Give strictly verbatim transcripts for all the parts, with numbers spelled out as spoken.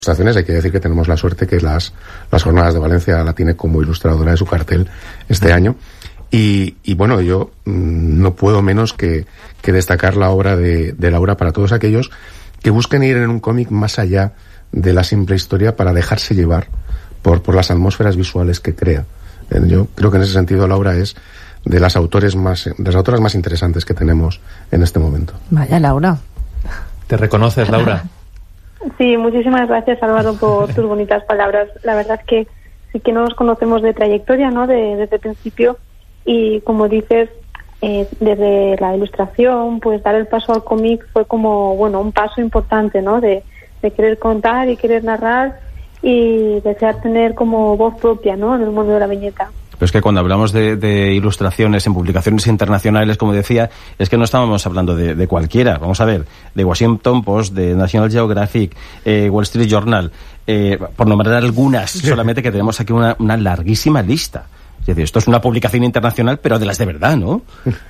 ilustraciones. Hay que decir que tenemos la suerte que las, las jornadas de Valencia la tiene como ilustradora de su cartel este año. Y, y bueno, yo mmm, no puedo menos que, que destacar la obra de, de Laura para todos aquellos que busquen ir en un cómic más allá de la simple historia para dejarse llevar por, por las atmósferas visuales que crea. Eh, yo creo que en ese sentido Laura es de las autores más, de las autoras más interesantes que tenemos en este momento. Vaya, Laura. ¿Te reconoces, Laura? Sí, muchísimas gracias, Álvaro, por tus bonitas palabras. La verdad es que sí que nos conocemos de trayectoria, ¿no? De, desde el principio. Y como dices, eh, desde la ilustración, pues dar el paso al cómic fue como, bueno, un paso importante, ¿no? De, de querer contar y querer narrar y desear tener como voz propia, ¿no? En el mundo de la viñeta. Pero es que cuando hablamos de, de ilustraciones en publicaciones internacionales, como decía, es que no estábamos hablando de, de cualquiera. Vamos a ver, de Washington Post, de National Geographic, eh, Wall Street Journal, eh, por nombrar algunas, solamente que tenemos aquí una, una larguísima lista. Es decir, esto es una publicación internacional, pero de las de verdad, ¿no?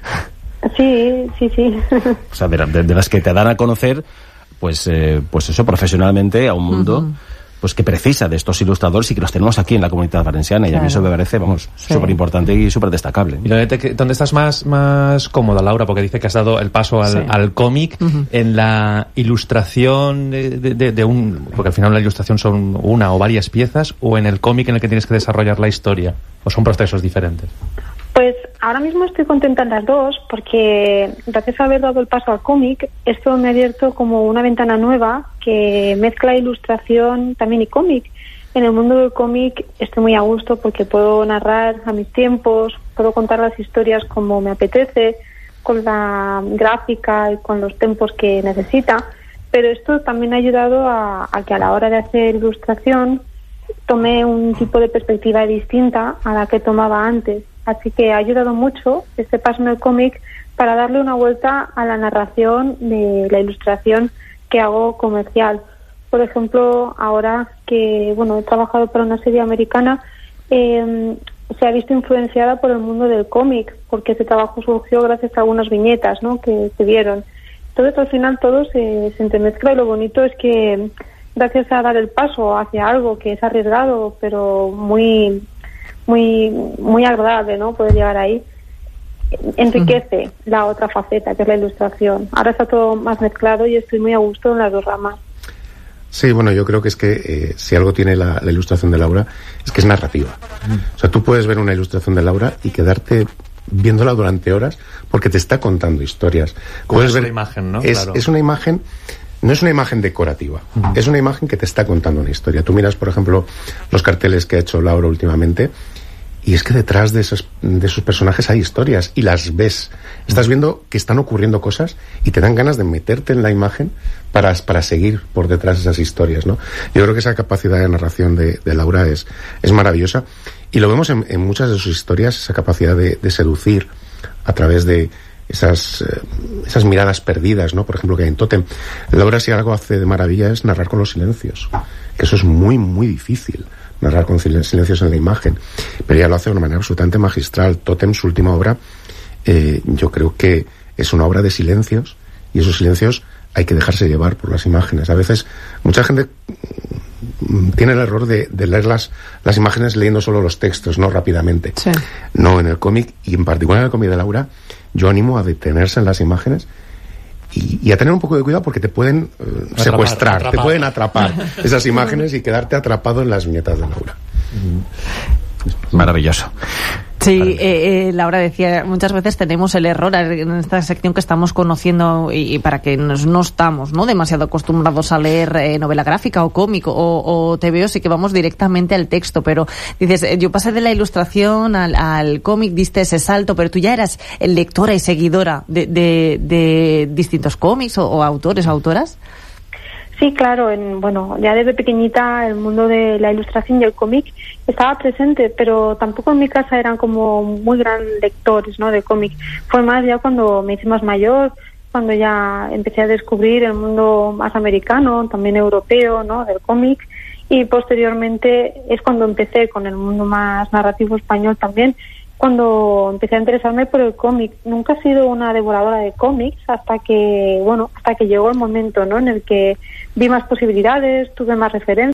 Sí, sí, sí. O sea, de, de, de las que te dan a conocer, pues, eh, pues eso, profesionalmente a un mundo... Uh-huh. Pues que precisa de estos ilustradores y que los tenemos aquí en la comunidad valenciana. Claro. Y a mí eso me parece, vamos, sí. súper importante y súper destacable. ¿Y dónde estás más, más cómoda, Laura? Porque dice que has dado el paso al, sí. al cómic, uh-huh. en la ilustración de, de, de un... Porque al final la ilustración son una o varias piezas, o en el cómic en el que tienes que desarrollar la historia, o son procesos diferentes. Pues ahora mismo estoy contenta en las dos, porque gracias a haber dado el paso al cómic, esto me ha abierto como una ventana nueva que mezcla ilustración también y cómic. En el mundo del cómic estoy muy a gusto porque puedo narrar a mis tiempos, puedo contar las historias como me apetece, con la gráfica y con los tempos que necesita, pero esto también ha ayudado a, a que a la hora de hacer ilustración tome un tipo de perspectiva distinta a la que tomaba antes. Así que ha ayudado mucho este paso en el cómic para darle una vuelta a la narración de la ilustración que hago comercial. Por ejemplo, ahora que bueno he trabajado para una serie americana, eh, se ha visto influenciada por el mundo del cómic, porque ese trabajo surgió gracias a algunas viñetas, ¿no? que se vieron. Entonces, al final todo se, se entremezcla y lo bonito es que gracias a dar el paso hacia algo que es arriesgado, pero muy... muy muy agradable, ¿no? Poder llegar ahí, enriquece uh-huh. la otra faceta, que es la ilustración. Ahora está todo más mezclado y estoy muy a gusto en las dos ramas. Sí, bueno, yo creo que es que eh, si algo tiene la, la ilustración de Laura, es que es narrativa. Uh-huh. O sea, tú puedes ver una ilustración de Laura y quedarte viéndola durante horas porque te está contando historias. Como es ver, una imagen, ¿no? Es, claro. es una imagen... No es una imagen decorativa, uh-huh. es una imagen que te está contando una historia. Tú miras, por ejemplo, los carteles que ha hecho Laura últimamente, y es que detrás de esos, de esos personajes hay historias, y las ves. Estás viendo que están ocurriendo cosas, y te dan ganas de meterte en la imagen para, para seguir por detrás de esas historias, ¿no? Yo creo que esa capacidad de narración de, de Laura es, es maravillosa, y lo vemos en, en muchas de sus historias, esa capacidad de, de seducir a través de esas eh, esas miradas perdidas, ¿no? Por ejemplo, que hay en Tótem. Laura, si algo hace de maravilla, es narrar con los silencios. Eso es muy, muy difícil, narrar con silencios en la imagen. Pero ella lo hace de una manera absolutamente magistral. Tótem, su última obra, eh, yo creo que es una obra de silencios, y esos silencios hay que dejarse llevar por las imágenes. A veces, mucha gente tiene el error de, de leer las, las imágenes leyendo solo los textos, ¿no? Rápidamente. Sí. No, en el cómic, y en particular en el cómic de Laura, yo animo a detenerse en las imágenes y, y a tener un poco de cuidado porque te pueden uh, atrapar, secuestrar, atrapar. te pueden atrapar esas imágenes y quedarte atrapado en las viñetas de Laura. Maravilloso. Sí, eh, eh, Laura decía, muchas veces tenemos el error en esta sección que estamos conociendo y, y para que nos, no estamos no demasiado acostumbrados a leer eh, novela gráfica o cómic o, o T V O, sí que vamos directamente al texto, pero dices, eh, yo pasé de la ilustración al, al cómic, diste ese salto, pero tú ya eras lectora y seguidora de, de, de distintos cómics o, o autores o autoras. Sí, claro, en, bueno, ya desde pequeñita el mundo de la ilustración y el cómic estaba presente, pero tampoco en mi casa eran como muy gran lectores, ¿no? De cómic. Fue más ya cuando me hice más mayor, cuando ya empecé a descubrir el mundo más americano, también europeo, ¿no? Del cómic, y posteriormente es cuando empecé con el mundo más narrativo español también, cuando empecé a interesarme por el cómic. Nunca he sido una devoradora de cómics hasta que, bueno, hasta que llegó el momento, ¿no?, en el que vi más posibilidades, tuve más referencias.